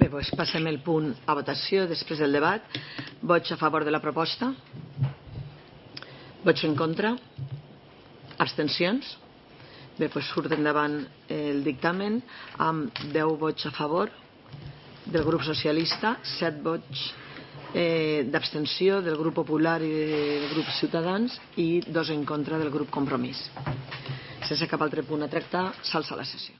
Doncs passem el punt a votació després del debat. Vots a favor de la proposta? Vots en contra? Abstencions? Bé, doncs surt endavant el dictamen amb 10 vots a favor del grup socialista, 7 vots d'abstenció del grup popular i del grup Ciutadans i 2 en contra del grup Compromís. Sense cap altre punt a tractar, s'alça la sessió.